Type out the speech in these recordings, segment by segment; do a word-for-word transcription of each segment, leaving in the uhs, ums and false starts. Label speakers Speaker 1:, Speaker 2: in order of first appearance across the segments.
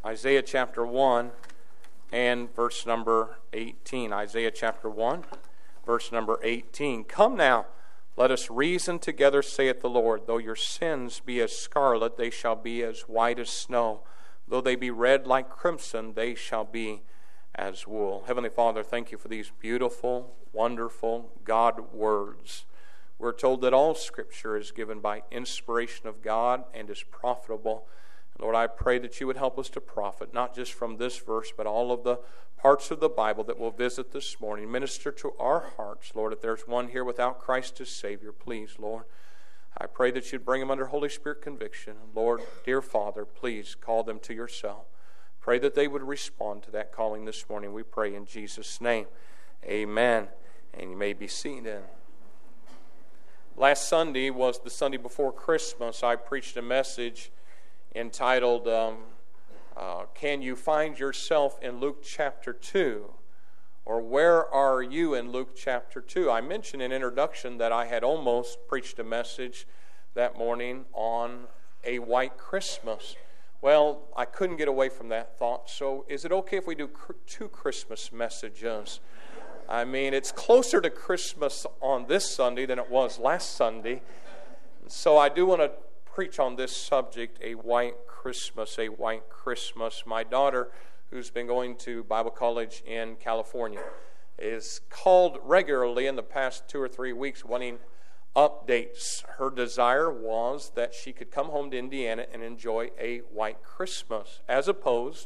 Speaker 1: Isaiah chapter one and verse number eighteen. Isaiah chapter one, verse number eighteen. Come now, let us reason together, saith the Lord. Though your sins be as scarlet, they shall be as white as snow. Though they be red like crimson, they shall be as wool. Heavenly Father, thank you for these beautiful, wonderful God words. We're told that all Scripture is given by inspiration of God and is profitable. Lord, I pray that you would help us to profit, not just from this verse, but all of the parts of the Bible that we'll visit this morning. Minister to our hearts, Lord. If there's one here without Christ as Savior, please, Lord, I pray that you'd bring them under Holy Spirit conviction. Lord, dear Father, please call them to yourself. Pray that they would respond to that calling this morning. We pray in Jesus' name. Amen. And you may be seated. Last Sunday was the Sunday before Christmas. I preached a message entitled, um, uh, Can You Find Yourself in Luke chapter two? Or Where Are You in Luke chapter two? I mentioned in introduction that I had almost preached a message that morning on a white Christmas. Well, I couldn't get away from that thought, so is it okay if we do cr- two Christmas messages? I mean, it's closer to Christmas on this Sunday than it was last Sunday. So I do want to preach on this subject, a white Christmas, a white Christmas. My daughter, who's been going to Bible college in California, is called regularly in the past two or three weeks wanting updates. Her desire was that she could come home to Indiana and enjoy a white Christmas, as opposed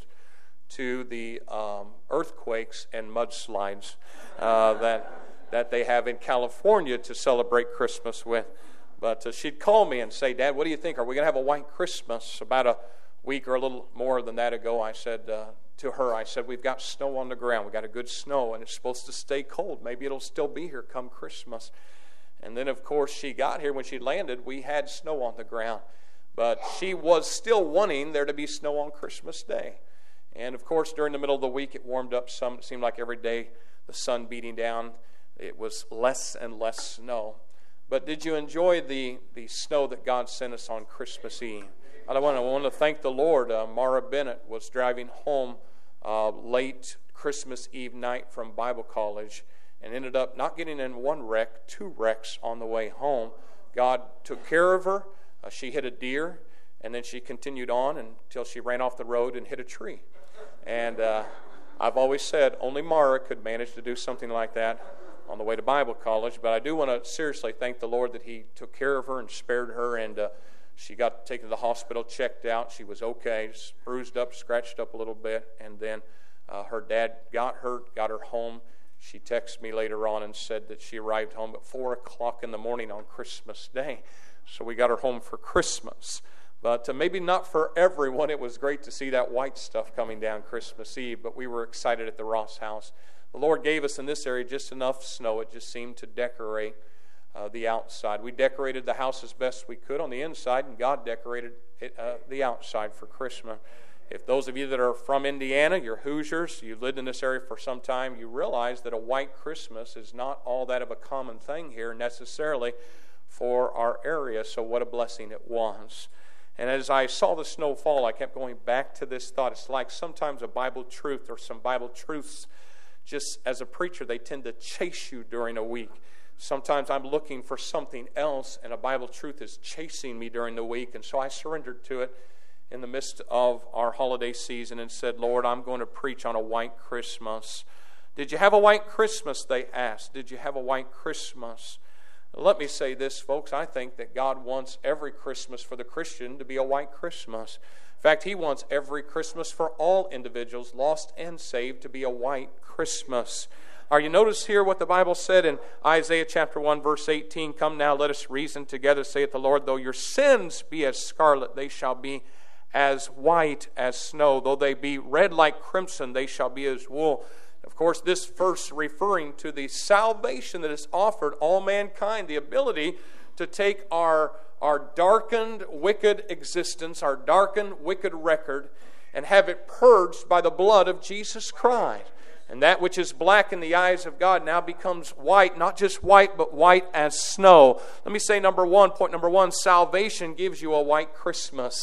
Speaker 1: to the um, earthquakes and mudslides uh, that that they have in California to celebrate Christmas with. But uh, she'd call me and say, Dad, what do you think? Are we going to have a white Christmas? About a week or a little more than that ago, I said uh, to her, I said, we've got snow on the ground. We've got a good snow, and it's supposed to stay cold. Maybe it'll still be here come Christmas. And then, of course, she got here. When she landed, we had snow on the ground. But she was still wanting there to be snow on Christmas Day. And, of course, during the middle of the week, it warmed up some. It seemed like every day the sun beating down, it was less and less snow. But did you enjoy the, the snow that God sent us on Christmas Eve? I want to, I want to thank the Lord. Uh, Mara Bennett was driving home uh, late Christmas Eve night from Bible college and ended up not getting in one wreck, two wrecks on the way home. God took care of her. Uh, she hit a deer, and then she continued on until she ran off the road and hit a tree. And uh, I've always said only Mara could manage to do something like that on the way to Bible college. But I do want to seriously thank the Lord that He took care of her and spared her, and uh, she got taken to the hospital, checked out. She was okay, bruised up, scratched up a little bit, and then uh, her dad got her, got her home. She texted me later on and said that she arrived home at four o'clock in the morning on Christmas Day. So we got her home for Christmas. But uh, maybe not for everyone. It was great to see that white stuff coming down Christmas Eve, but we were excited at the Ross house. The Lord gave us in this area just enough snow. It just seemed to decorate uh, the outside. We decorated the house as best we could on the inside, and God decorated it, uh, the outside for Christmas. If those of you that are from Indiana, you're Hoosiers, you've lived in this area for some time, you realize that a white Christmas is not all that of a common thing here necessarily for our area. So what a blessing it was. And as I saw the snow fall, I kept going back to this thought. It's like sometimes a Bible truth or some Bible truths, just as a preacher, they tend to chase you during a week. Sometimes I'm looking for something else, and a Bible truth is chasing me during the week. And so I surrendered to it in the midst of our holiday season and said, Lord, I'm going to preach on a white Christmas. Did you have a white Christmas, they asked. Did you have a white Christmas? Let me say this, folks. I think that God wants every Christmas for the Christian to be a white Christmas. In fact, He wants every Christmas for all individuals, lost and saved, to be a white Christmas. Are you notice here what the Bible said in Isaiah chapter one, verse eighteen? Come now, let us reason together, saith the Lord. Though your sins be as scarlet, they shall be as white as snow. Though they be red like crimson, they shall be as wool. Of course, this verse referring to the salvation that is offered all mankind, the ability to take our, our darkened, wicked existence, our darkened, wicked record, and have it purged by the blood of Jesus Christ. And that which is black in the eyes of God now becomes white, not just white, but white as snow. Let me say number one, point number one, salvation gives you a white Christmas.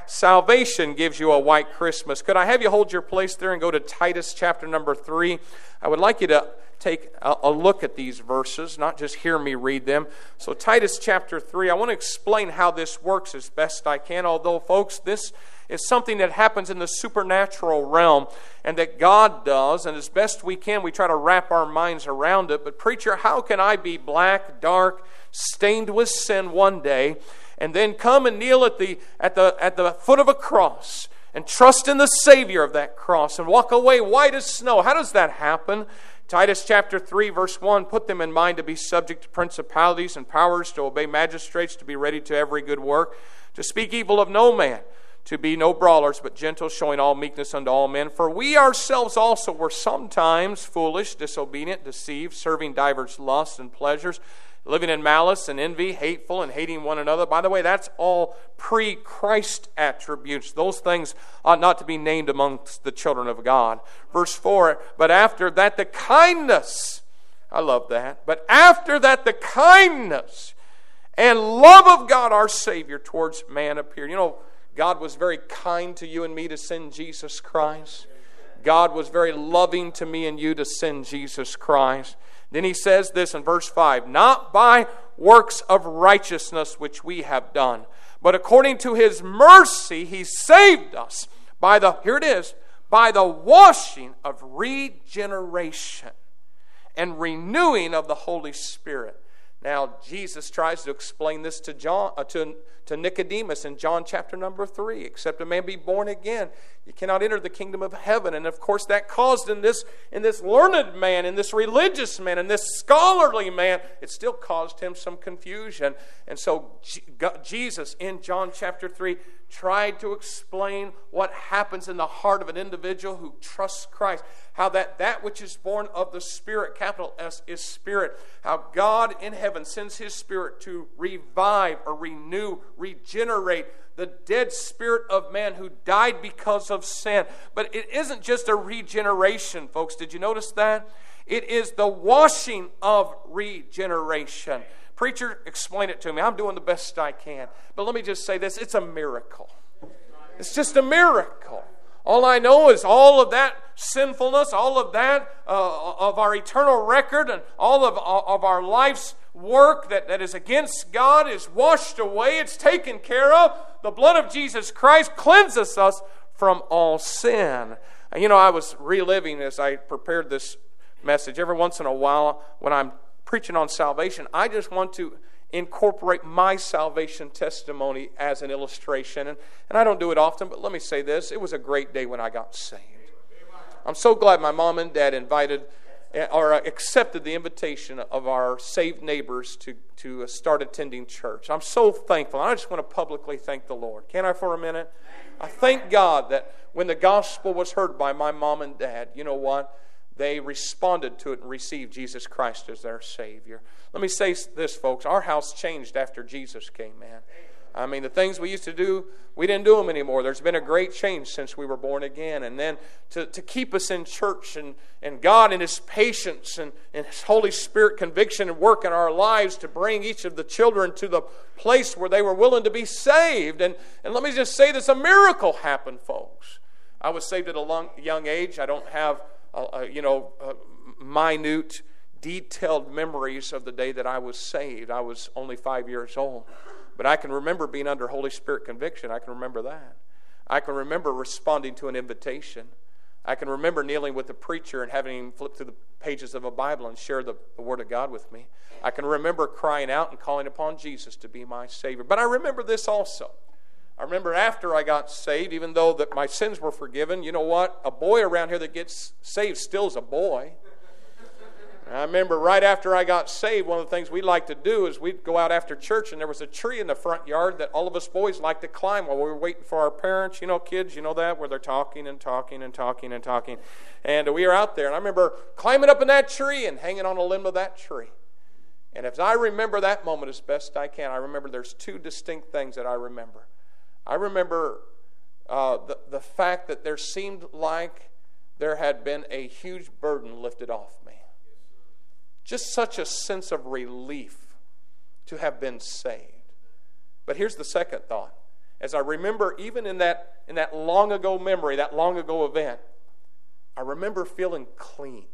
Speaker 1: Salvation gives you a white Christmas. Could I have you hold your place there and go to Titus chapter number three? I would like you to take a, a look at these verses, not just hear me read them. So Titus chapter three, I want to explain how this works as best I can, although, folks, this is something that happens in the supernatural realm and that God does, and as best we can, we try to wrap our minds around it. But preacher, how can I be black, dark, stained with sin one day, and then come and kneel at the at the at the foot of a cross and trust in the Savior of that cross and walk away white as snow? How does that happen? Titus chapter three, verse one, put them in mind to be subject to principalities and powers, to obey magistrates, to be ready to every good work, to speak evil of no man, to be no brawlers, but gentle, showing all meekness unto all men. For we ourselves also were sometimes foolish, disobedient, deceived, serving divers lusts and pleasures, living in malice and envy, hateful and hating one another. By the way, that's all pre-Christ attributes. Those things ought not to be named amongst the children of God. Verse four, but after that the kindness, I love that, but after that the kindness and love of God our Savior towards man appeared. You know, God was very kind to you and me to send Jesus Christ. God was very loving to me and you to send Jesus Christ. Then he says this in verse five, not by works of righteousness which we have done, but according to his mercy he saved us by the, here it is, by the washing of regeneration and renewing of the Holy Spirit. Now, Jesus tries to explain this to John, uh, to, to Nicodemus in John chapter number three. Except a man be born again, you cannot enter the kingdom of heaven. And of course, that caused in this, in this learned man, in this religious man, in this scholarly man, it still caused him some confusion. And so Jesus in John chapter three tried to explain what happens in the heart of an individual who trusts Christ. How that that which is born of the Spirit, capital S, is Spirit. How God in heaven sends His Spirit to revive or renew, regenerate the dead spirit of man who died because of sin. But it isn't just a regeneration, folks. Did you notice that? It is the washing of regeneration. Preacher, explain it to me. I'm doing the best I can. But let me just say this. It's a miracle. It's just a miracle. All I know is all of that sinfulness, all of that uh, of our eternal record and all of, of our life's work that, that is against God is washed away. It's taken care of. The blood of Jesus Christ cleanses us from all sin. And you know, I was reliving as I prepared this message. Every once in a while when I'm preaching on salvation, I just want to incorporate my salvation testimony as an illustration. And, and I don't do it often, but let me say this. It was a great day when I got saved. I'm so glad my mom and dad invited or accepted the invitation of our saved neighbors to, to start attending church. I'm so thankful. I just want to publicly thank the Lord. Can I for a minute? I thank God that when the gospel was heard by my mom and dad, you know what? They responded to it and received Jesus Christ as their Savior. Let me say this, folks. Our house changed after Jesus came, man. I mean, the things we used to do, we didn't do them anymore. There's been a great change since we were born again. And then to, to keep us in church and, and God in His patience and, and His Holy Spirit conviction and work in our lives to bring each of the children to the place where they were willing to be saved. And, and let me just say this, a miracle happened, folks. I was saved at a long, young age. I don't have, uh, uh, you know, uh, minute, detailed memories of the day that I was saved. I was only five years old. But I can remember being under Holy Spirit conviction. I can remember that. I can remember responding to an invitation. I can remember kneeling with the preacher and having him flip through the pages of a Bible and share the, the Word of God with me. I can remember crying out and calling upon Jesus to be my Savior. But I remember this also. I remember after I got saved, even though that my sins were forgiven, you know what? A boy around here that gets saved still is a boy. I remember right after I got saved, one of the things we like to do is we'd go out after church, and there was a tree in the front yard that all of us boys liked to climb while we were waiting for our parents. You know, kids, you know that, where they're talking and talking and talking and talking. And we were out there, and I remember climbing up in that tree and hanging on a limb of that tree. And as I remember that moment as best I can, I remember there's two distinct things that I remember. I remember uh, the, the fact that there seemed like there had been a huge burden lifted off me. Just such a sense of relief to have been saved. But here's the second thought. as I remember even in that, in that long ago memory, that long ago event, I remember feeling clean.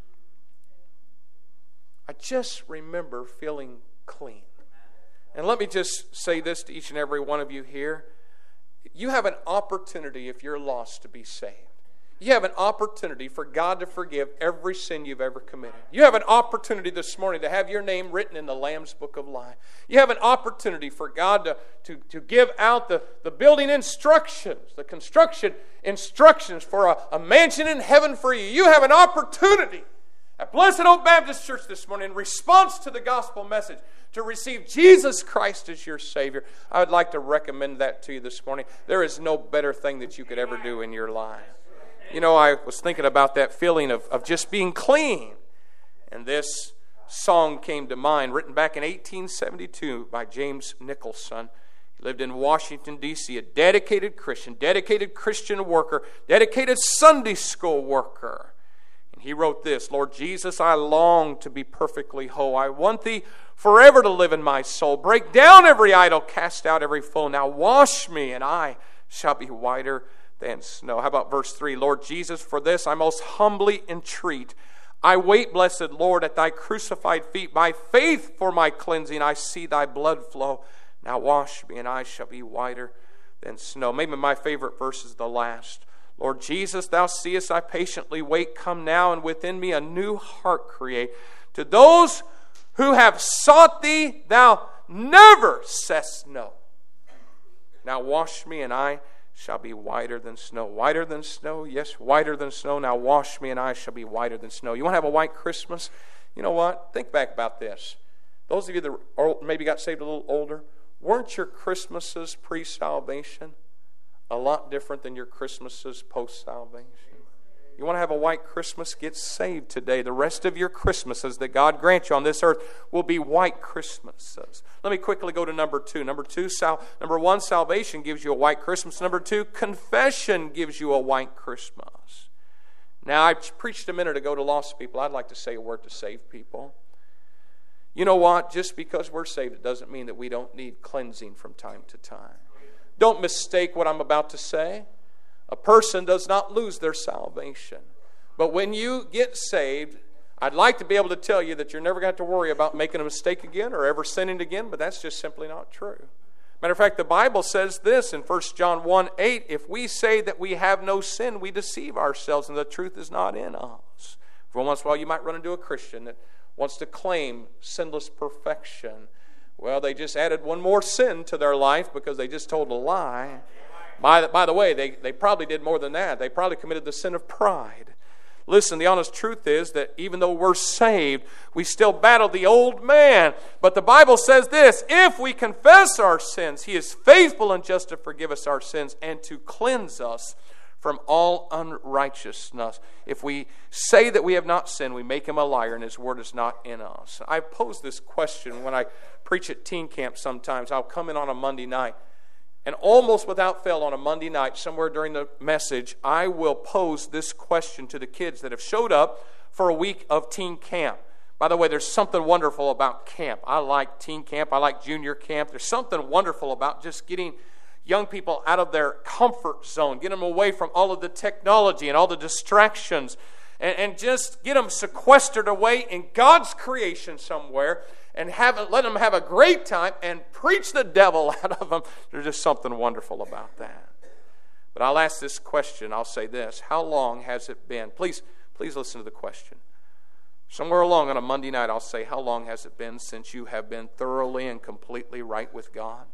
Speaker 1: I just remember feeling clean. And let me just say this to each and every one of you here. You have an opportunity, if you're lost, to be saved. You have an opportunity for God to forgive every sin you've ever committed. You have an opportunity this morning to have your name written in the Lamb's Book of Life. You have an opportunity for God to, to, to give out the, the building instructions, the construction instructions for a, a mansion in heaven for you. You have an opportunity at Blessed Hope Baptist Church this morning in response to the gospel message to receive Jesus Christ as your Savior. I would like to recommend that to you this morning. There is no better thing that you could ever do in your life. You know, I was thinking about that feeling of, of just being clean. And this song came to mind, written back in eighteen seventy-two by James Nicholson. He lived in Washington, D C, a dedicated Christian, dedicated Christian worker, dedicated Sunday school worker. And he wrote this: Lord Jesus, I long to be perfectly whole. I want Thee forever to live in my soul. Break down every idol, cast out every foe. Now wash me, and I shall be whiter than snow. How about verse three? Lord Jesus, for this I most humbly entreat. I wait, blessed Lord, at Thy crucified feet. By faith for my cleansing I see Thy blood flow. Now wash me, and I shall be whiter than snow. Maybe my favorite verse is the last. Lord Jesus, Thou seest I patiently wait. Come now, and within me a new heart create. To those who have sought Thee, Thou never sayest no. Now wash me, and I shall be whiter than snow. Whiter than snow? Yes, whiter than snow. Now wash me, and I shall be whiter than snow. You want to have a white Christmas? You know what? Think back about this. Those of you that are, maybe got saved a little older, weren't your Christmases pre-salvation a lot different than your Christmases post-salvation? You want to have a white Christmas? Get saved today. The rest of your Christmases that God grants you on this earth will be white Christmases. Let me quickly go to number two. Number two, sal- number one, salvation gives you a white Christmas. Number two, confession gives you a white Christmas. Now, I preached a minute ago to lost people. I'd like to say a word to saved people. You know what? Just because we're saved, it doesn't mean that we don't need cleansing from time to time. Don't mistake what I'm about to say. A person does not lose their salvation. But when you get saved, I'd like to be able to tell you that you're never going to have to worry about making a mistake again or ever sinning again, but that's just simply not true. Matter of fact, the Bible says this in First John one eight, if we say that we have no sin, we deceive ourselves and the truth is not in us. For once in a while you might run into a Christian that wants to claim sinless perfection. Well, they just added one more sin to their life because they just told a lie. By the, by the way, they, they probably did more than that. They probably committed the sin of pride. Listen, the honest truth is that even though we're saved, we still battle the old man. But the Bible says this, if we confess our sins, He is faithful and just to forgive us our sins and to cleanse us from all unrighteousness. If we say that we have not sinned, we make Him a liar and His word is not in us. I pose this question when I preach at teen camp sometimes. I'll come in on a Monday night. And almost without fail on a Monday night, somewhere during the message, I will pose this question to the kids that have showed up for a week of teen camp. By the way, there's something wonderful about camp. I like teen camp. I like junior camp. There's something wonderful about just getting young people out of their comfort zone, get them away from all of the technology and all the distractions, and, and just get them sequestered away in God's creation somewhere and have, let them have a great time and preach the devil out of them. There's just something wonderful about that. But I'll ask this question. I'll say this. How long has it been? Please, please listen to the question. Somewhere along on a Monday night, I'll say, how long has it been since you have been thoroughly and completely right with God?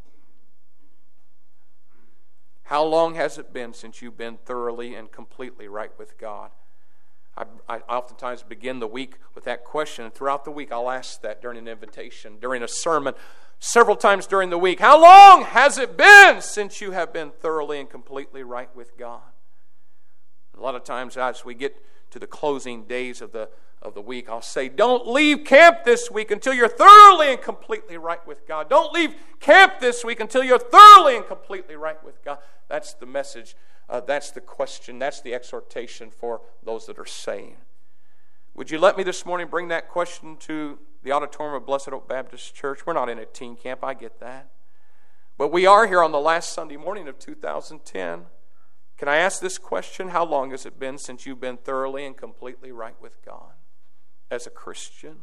Speaker 1: How long has it been since you've been thoroughly and completely right with God? I, I oftentimes begin the week with that question, and throughout the week I'll ask that during an invitation, during a sermon, several times during the week. How long has it been since you have been thoroughly and completely right with God? A lot of times as we get to the closing days of the of the week, I'll say, don't leave camp this week until you're thoroughly and completely right with God. Don't leave camp this week until you're thoroughly and completely right with God. That's the message. Uh, that's the question. That's the exhortation for those that are saved. Would you let me this morning bring that question to the auditorium of Blessed Hope Baptist Church? We're not in a teen camp. I get that. But we are here on the last Sunday morning of two thousand ten. Can I ask this question? How long has it been since you've been thoroughly and completely right with God as a Christian?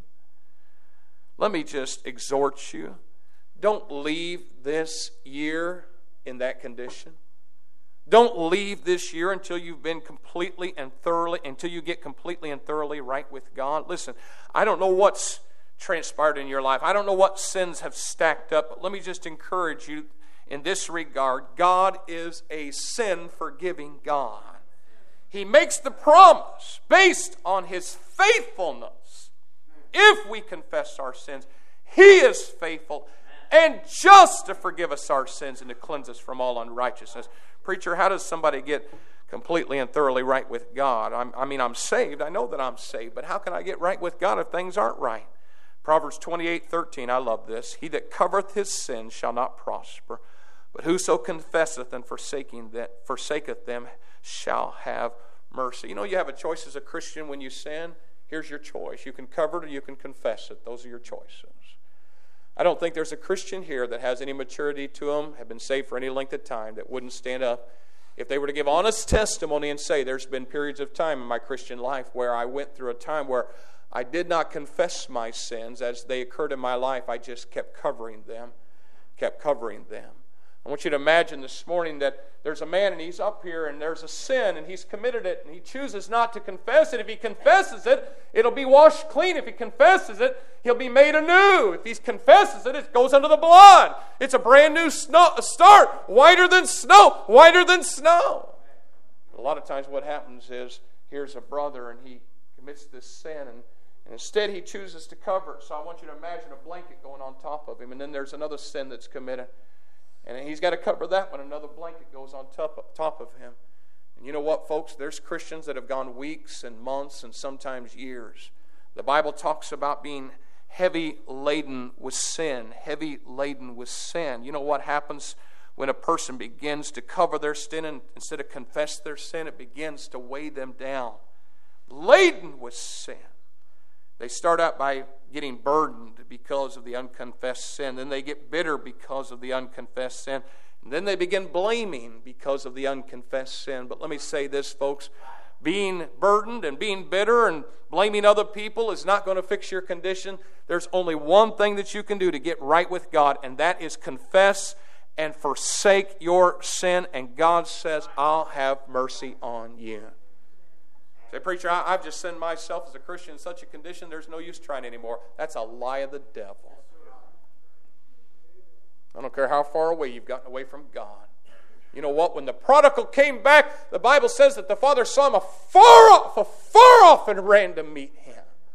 Speaker 1: Let me just exhort you. Don't leave this year in that condition. Don't leave this year until you've been completely and thoroughly, until you get completely and thoroughly right with God. Listen, I don't know what's transpired in your life. I don't know what sins have stacked up, but let me just encourage you in this regard. God is a sin-forgiving God. He makes the promise based on His faithfulness. If we confess our sins, He is faithful and just to forgive us our sins and to cleanse us from all unrighteousness. Preacher, how does somebody get completely and thoroughly right with God? I'm, I mean, I'm saved. I know that I'm saved, but how can I get right with God if things aren't right? Proverbs twenty-eight thirteen, I love this. He that covereth his sins shall not prosper, but whoso confesseth and forsaking that, forsaketh them shall have mercy. You know, you have a choice as a Christian when you sin. Here's your choice. You can cover it or you can confess it. Those are your choices. I don't think there's a Christian here that has any maturity to them, have been saved for any length of time, that wouldn't stand up if they were to give honest testimony and say, there's been periods of time in my Christian life where I went through a time where I did not confess my sins as they occurred in my life. I just kept covering them, kept covering them. I want you to imagine this morning that there's a man and he's up here and there's a sin and he's committed it and he chooses not to confess it. If he confesses it, it'll be washed clean. If he confesses it, he'll be made anew. If he confesses it, it goes under the blood. It's a brand new snow, a start, whiter than snow, whiter than snow. A lot of times what happens is, here's a brother and he commits this sin and, and instead he chooses to cover it. So I want you to imagine a blanket going on top of him, and then there's another sin that's committed. And he's got to cover that one. Another blanket goes on top of, top of him. And you know what, folks? There's Christians that have gone weeks and months and sometimes years. The Bible talks about being heavy laden with sin. Heavy laden with sin. You know what happens when a person begins to cover their sin and instead of confess their sin, it begins to weigh them down. Laden with sin. They start out by getting burdened because of the unconfessed sin. Then they get bitter because of the unconfessed sin. And then they begin blaming because of the unconfessed sin. But let me say this, folks. Being burdened and being bitter and blaming other people is not going to fix your condition. There's only one thing that you can do to get right with God, and that is confess and forsake your sin. And God says, I'll have mercy on you. Say, preacher, I, I've just sinned myself as a Christian in such a condition, there's no use trying anymore. That's a lie of the devil. I don't care how far away you've gotten away from God. You know what? When the prodigal came back, the Bible says that the father saw him afar off, afar off, and ran to meet him.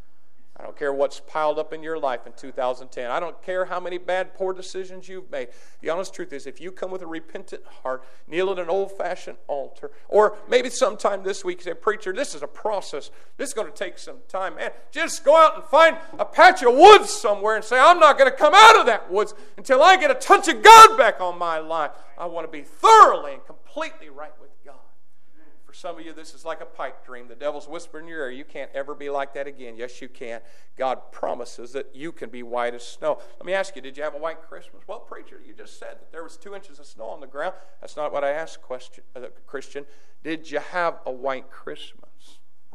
Speaker 1: I don't care what's piled up in your life in two thousand ten. I don't care how many bad, poor decisions you've made. The honest truth is, if you come with a repentant heart, kneel at an old-fashioned altar, or maybe sometime this week, say, preacher, this is a process. This is going to take some time. Man, just go out and find a patch of woods somewhere and say, I'm not going to come out of that woods until I get a touch of God back on my life. I want to be thoroughly and completely right with God. For some of you, this is like a pipe dream. The devil's whispering in your ear, you can't ever be like that again. Yes, you can. God promises that you can be white as snow. Let me ask you, did you have a white Christmas? Well, preacher, you just said that there was two inches of snow on the ground. That's not what I asked, question, uh, Christian. Did you have a white Christmas?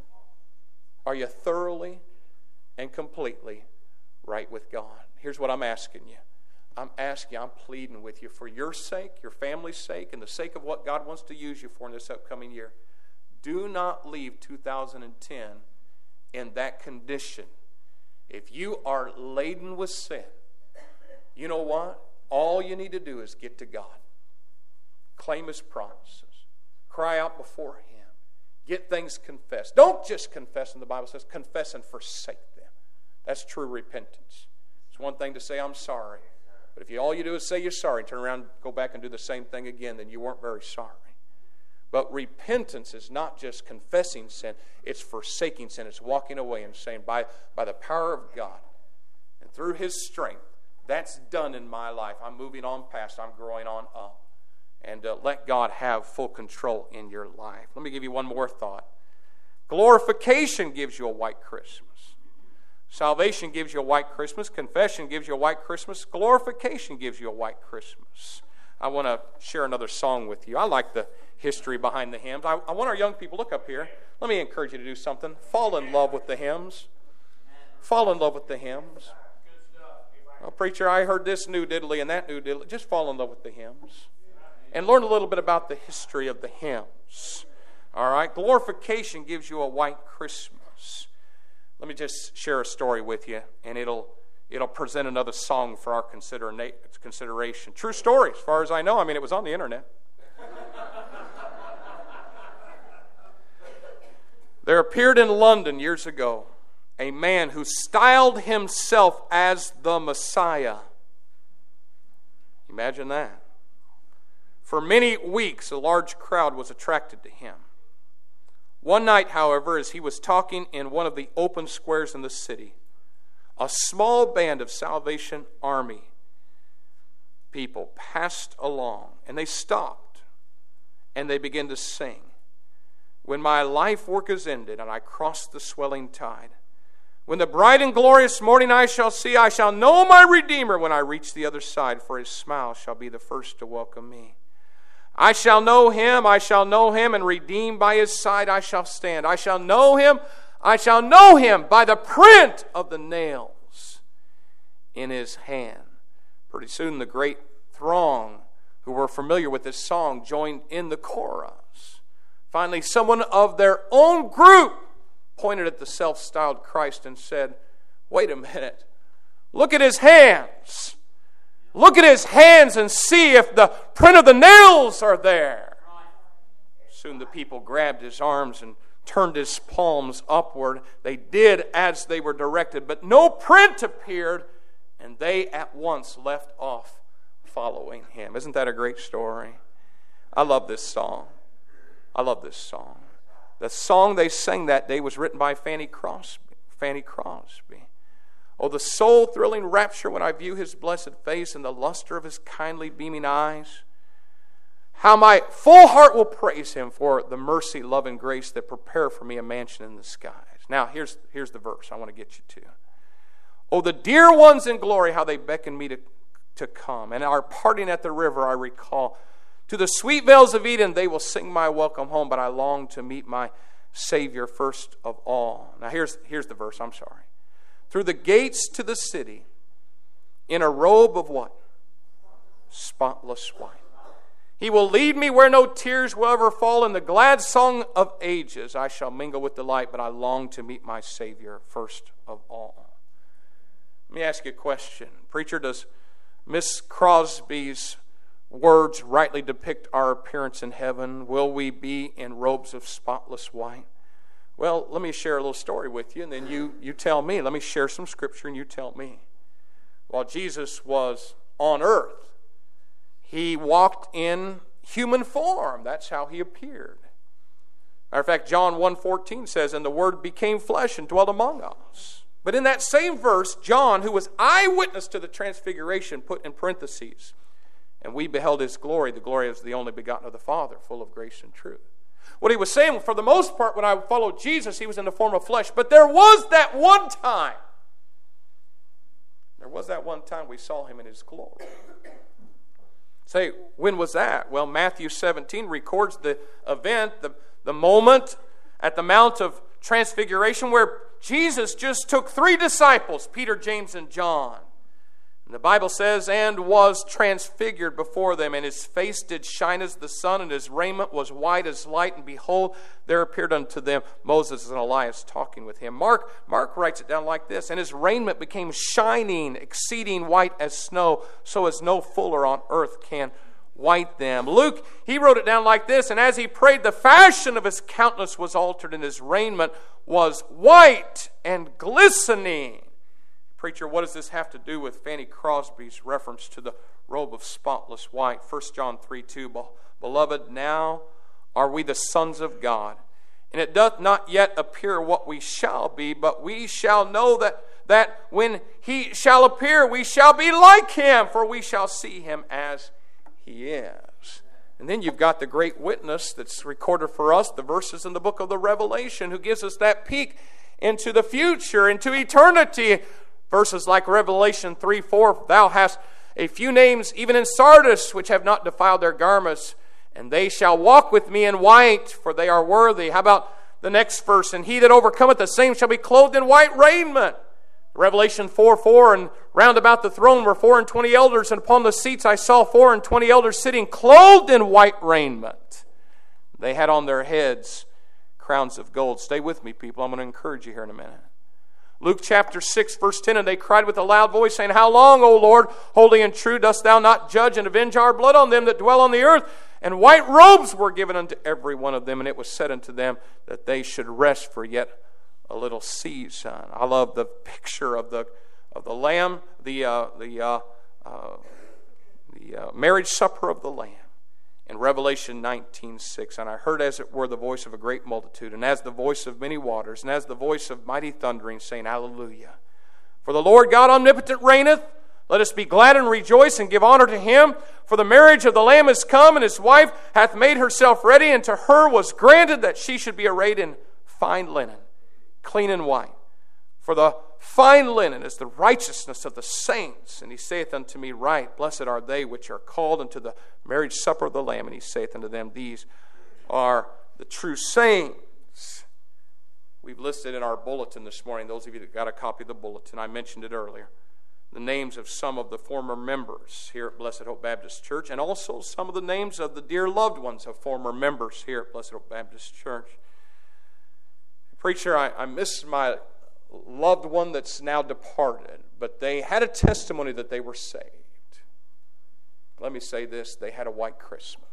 Speaker 1: Are you thoroughly and completely right with God? Here's what I'm asking you. I'm asking you, I'm pleading with you for your sake, your family's sake, and the sake of what God wants to use you for in this upcoming year. Do not leave two thousand ten in that condition. If you are laden with sin, you know what? All you need to do is get to God. Claim His promises. Cry out before Him. Get things confessed. Don't just confess, and the Bible says, confess and forsake them. That's true repentance. It's one thing to say, I'm sorry. But if you, all you do is say you're sorry, turn around and go back and do the same thing again, then you weren't very sorry. But repentance is not just confessing sin, it's forsaking sin. It's walking away and saying, by, by the power of God and through His strength, that's done in my life. I'm moving on past, I'm growing on up. And uh, let God have full control in your life. Let me give you one more thought. Glorification gives you a white Christmas. Salvation gives you a white Christmas. Confession gives you a white Christmas. Glorification gives you a white Christmas. I want to share another song with you. I like the history behind the hymns. I, I want our young people, look up here. Let me encourage you to do something. Fall in love with the hymns. Fall in love with the hymns. Oh, preacher, I heard this new diddly and that new diddly. Just fall in love with the hymns. And learn a little bit about the history of the hymns. All right? Glorification gives you a white Christmas. Let me just share a story with you, and it'll it'll present another song for our considera- consideration. True story, as far as I know. I mean, it was on the internet. There appeared in London years ago a man who styled himself as the Messiah. Imagine that. For many weeks, a large crowd was attracted to him. One night, however, as he was talking in one of the open squares in the city, a small band of Salvation Army people passed along, and they stopped, and they began to sing. When my life work is ended, and I cross the swelling tide, when the bright and glorious morning I shall see, I shall know my Redeemer when I reach the other side, for his smile shall be the first to welcome me. I shall know him, I shall know him, and redeemed by his side I shall stand. I shall know him, I shall know him by the print of the nails in his hand. Pretty soon the great throng who were familiar with this song joined in the chorus. Finally, someone of their own group pointed at the self-styled Christ and said, wait a minute, look at his hands. Look at his hands and see if the print of the nails are there. Soon the people grabbed his arms and turned his palms upward. They did as they were directed, but no print appeared, and they at once left off following him. Isn't that a great story? I love this song. I love this song. The song they sang that day was written by Fanny Crosby. Fanny Crosby. Oh, the soul-thrilling rapture when I view his blessed face and the luster of his kindly beaming eyes. How my full heart will praise him for the mercy, love, and grace that prepare for me a mansion in the skies. Now, here's, here's the verse I want to get you to. Oh, the dear ones in glory, how they beckon me to, to come. And our parting at the river I recall. To the sweet vales of Eden they will sing my welcome home, but I long to meet my Savior first of all. Now, here's, here's the verse, I'm sorry. Through the gates to the city, in a robe of what? Spotless white. He will lead me where no tears will ever fall. In the glad song of ages I shall mingle with delight, but I long to meet my Savior first of all. Let me ask you a question. Preacher, does Miss Crosby's words rightly depict our appearance in heaven? Will we be in robes of spotless white? Well, let me share a little story with you, and then you, you tell me. Let me share some scripture, and you tell me. While Jesus was on earth, he walked in human form. That's how he appeared. Matter of fact, John one fourteen says, and the Word became flesh and dwelt among us. But in that same verse, John, who was eyewitness to the transfiguration, put in parentheses, and we beheld his glory, the glory of the only begotten of the Father, full of grace and truth. What he was saying, for the most part, when I followed Jesus, he was in the form of flesh. But there was that one time. There was that one time we saw him in his glory. Say, when was that? Well, Matthew seventeen records the event, the, the moment at the Mount of Transfiguration where Jesus just took three disciples, Peter, James, and John. And the Bible says, and was transfigured before them, and his face did shine as the sun, and his raiment was white as light. And behold, there appeared unto them Moses and Elias talking with him. Mark, Mark writes it down like this, and his raiment became shining, exceeding white as snow, so as no fuller on earth can white them. Luke, he wrote it down like this, and as he prayed, the fashion of his countenance was altered, and his raiment was white and glistening. Preacher, what does this have to do with Fanny Crosby's reference to the robe of spotless white? First John three two, beloved, now are we the sons of God, and it doth not yet appear what we shall be, but we shall know that, that when he shall appear, we shall be like him, for we shall see him as he is. And then you've got the great witness that's recorded for us, the verses in the book of the Revelation, who gives us that peek into the future, into eternity. Verses like Revelation three four, thou hast A few names even in Sardis, which have not defiled their garments, and they shall walk with me in white, for they are worthy. How about the next verse? And he that overcometh, the same shall be clothed in white raiment. Revelation four four, and round about the throne were four and twenty elders, and upon the seats I saw four and twenty elders sitting, clothed in white raiment. They had on their heads crowns of gold. Stay with me, people. I'm going to encourage you here in a minute. Luke chapter six, verse ten, and they cried with a loud voice, saying, How long, O Lord, holy and true, dost thou not judge and avenge our blood on them that dwell on the earth? And white robes were given unto every one of them, and it was said unto them that they should rest for yet a little season. I love the picture of the of the Lamb, the uh, the uh, uh, the uh, marriage supper of the Lamb in Revelation nineteen six. And I heard, as it were, the voice of a great multitude, and as the voice of many waters, and as the voice of mighty thundering, saying, Hallelujah! For the Lord God omnipotent reigneth. Let us be glad and rejoice and give honor to him. For the marriage of the Lamb is come, and his wife hath made herself ready, and to her was granted that she should be arrayed in fine linen, clean and white. For the fine linen is the righteousness of the saints. And he saith unto me, Right, blessed are they which are called unto the marriage supper of the Lamb. And he saith unto them, These are the true saints. We've listed in our bulletin this morning, those of you that got a copy of the bulletin, I mentioned it earlier, the names of some of the former members here at Blessed Hope Baptist Church, and also some of the names of the dear loved ones of former members here at Blessed Hope Baptist Church. Preacher, I, I miss my loved one that's now departed, but they had a testimony that they were saved. Let me say this, they had a white Christmas.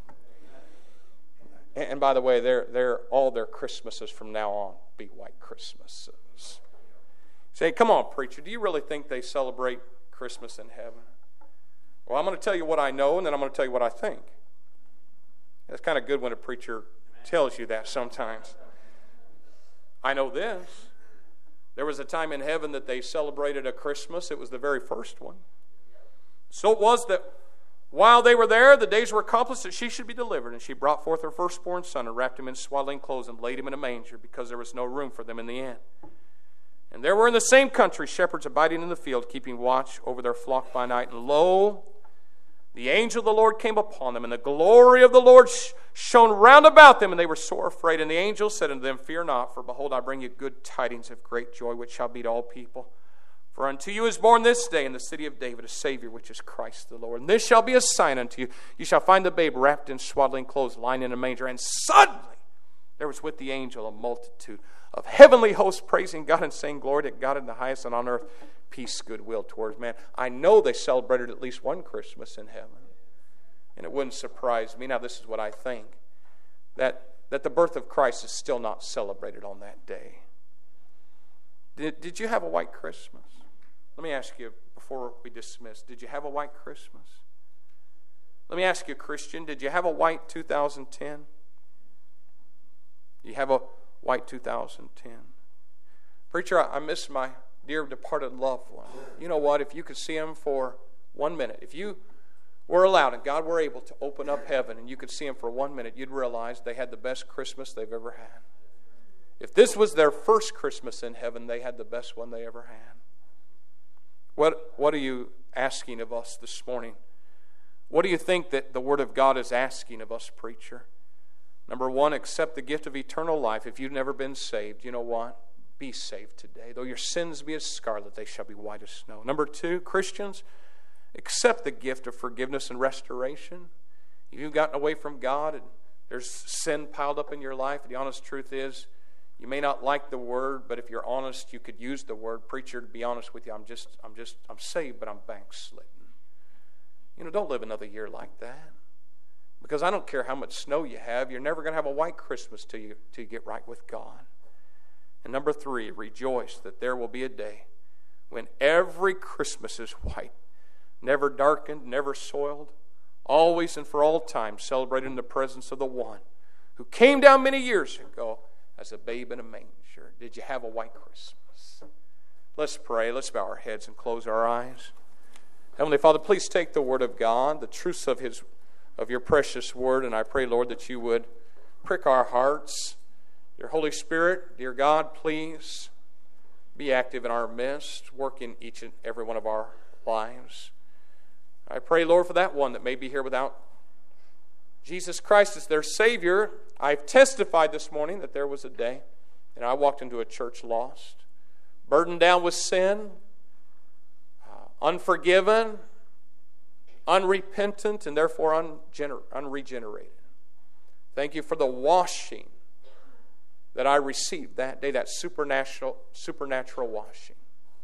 Speaker 1: And, and by the way, they're, they're, all their Christmases from now on be white Christmases. Say, come on, preacher, do you really think they celebrate Christmas in heaven? Well, I'm going to tell you what I know, and then I'm going to tell you what I think. It's kind of good when a preacher tells you that sometimes. I know this. There was a time in heaven that they celebrated a Christmas. It was the very first one. So it was that while they were there, the days were accomplished that she should be delivered. And she brought forth her firstborn son and wrapped him in swaddling clothes and laid him in a manger, because there was no room for them in the inn. And there were in the same country shepherds abiding in the field, keeping watch over their flock by night. And lo, the angel of the Lord came upon them, and the glory of the Lord shone round about them, and they were sore afraid. And the angel said unto them, Fear not, for behold, I bring you good tidings of great joy, which shall be to all people. For unto you is born this day in the city of David a Savior, which is Christ the Lord. And this shall be a sign unto you. You shall find the babe wrapped in swaddling clothes, lying in a manger. And suddenly there was with the angel a multitude of heavenly hosts, praising God and saying, Glory to God in the highest, and on earth peace, goodwill towards man. I know they celebrated at least one Christmas in heaven. And it wouldn't surprise me, now this is what I think, that, that the birth of Christ is still not celebrated on that day. Did, did you have a white Christmas? Let me ask you before we dismiss, did you have a white Christmas? Let me ask you, Christian, did you have a white two thousand ten? You have a white two thousand ten. Preacher, I, I miss my dear departed loved one. You know what? If you could see him for one minute, if you were allowed and God were able to open up heaven and you could see him for one minute, you'd realize they had the best Christmas they've ever had. If this was their first Christmas in heaven, they had the best one they ever had. What, what are you asking of us this morning? What do you think that the Word of God is asking of us, preacher? Number one, accept the gift of eternal life. If you've never been saved, you know what? Be saved today. Though your sins be as scarlet, they shall be white as snow. Number two, Christians, accept the gift of forgiveness and restoration. If you've gotten away from God and there's sin piled up in your life, the honest truth is, you may not like the word, but if you're honest, you could use the word. Preacher, to be honest with you, I'm just, I'm just, I'm saved, but I'm backslidden. You know, don't live another year like that. Because I don't care how much snow you have, you're never going to have a white Christmas till you, till you get right with God. And number three, rejoice that there will be a day when every Christmas is white, never darkened, never soiled, always and for all time celebrated in the presence of the one who came down many years ago as a babe in a manger. Did you have a white Christmas? Let's pray. Let's bow our heads and close our eyes. Heavenly Father, please take the Word of God, the truths of His, of Your precious Word, and I pray, Lord, that You would prick our hearts. Your Holy Spirit, dear God, please be active in our midst, work in each and every one of our lives. I pray, Lord, for that one that may be here without Jesus Christ as their Savior. I've testified this morning that there was a day, and I walked into a church lost, burdened down with sin, uh, unforgiven, unrepentant, and therefore ungener- unregenerated. Thank you for the washing that I received that day, that supernatural, supernatural washing.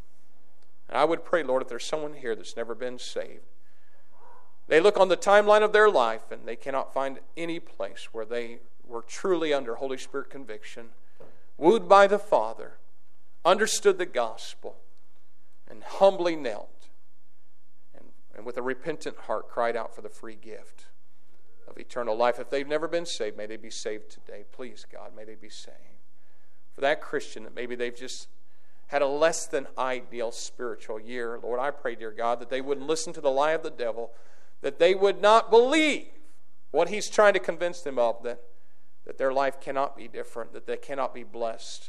Speaker 1: And I would pray, Lord, if there's someone here that's never been saved, they look on the timeline of their life and they cannot find any place where they were truly under Holy Spirit conviction, wooed by the Father, understood the gospel, and humbly knelt, and, and with a repentant heart cried out for the free gift of eternal life. If they've never been saved, may they be saved today. Please, God, may they be saved. For that Christian that maybe they've just had a less than ideal spiritual year, Lord, I pray, dear God, that they wouldn't listen to the lie of the devil, that they would not believe what he's trying to convince them of, that, that their life cannot be different, that they cannot be blessed.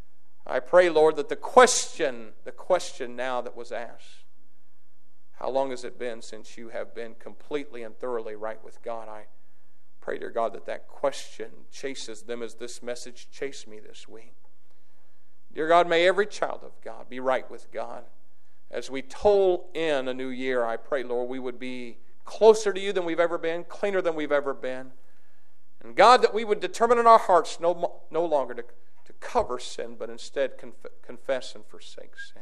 Speaker 1: I pray, Lord, that the question, the question now that was asked, how long has it been since you have been completely and thoroughly right with God? I pray, dear God, that that question chases them as this message chased me this week. Dear God, may every child of God be right with God. As we toll in a new year, I pray, Lord, we would be closer to you than we've ever been, cleaner than we've ever been. And God, that we would determine in our hearts no, no longer to, to cover sin, but instead conf- confess and forsake sin.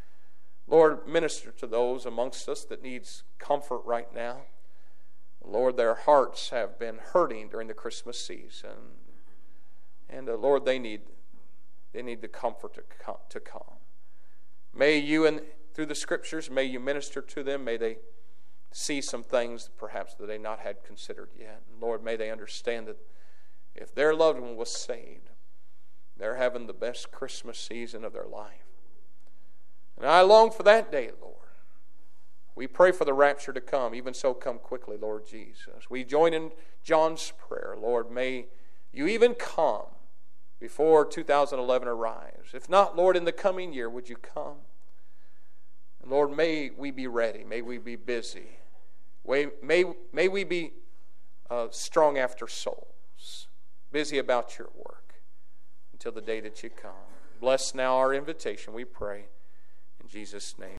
Speaker 1: Lord, minister to those amongst us that needs comfort right now. Lord, their hearts have been hurting during the Christmas season. And uh, Lord, they need they need the comfort to come, to come. May you, and through the Scriptures, may you minister to them. May they see some things perhaps that they not had considered yet. And Lord, may they understand that if their loved one was saved, they're having the best Christmas season of their life. And I long for that day, Lord. We pray for the rapture to come. Even so, come quickly, Lord Jesus. We join in John's prayer. Lord, may you even come before two thousand eleven arrives. If not, Lord, in the coming year, would you come? And Lord, may we be ready. May we be busy. May, may, may we be uh, strong after souls, busy about your work until the day that you come. Bless now our invitation, we pray. In Jesus' name.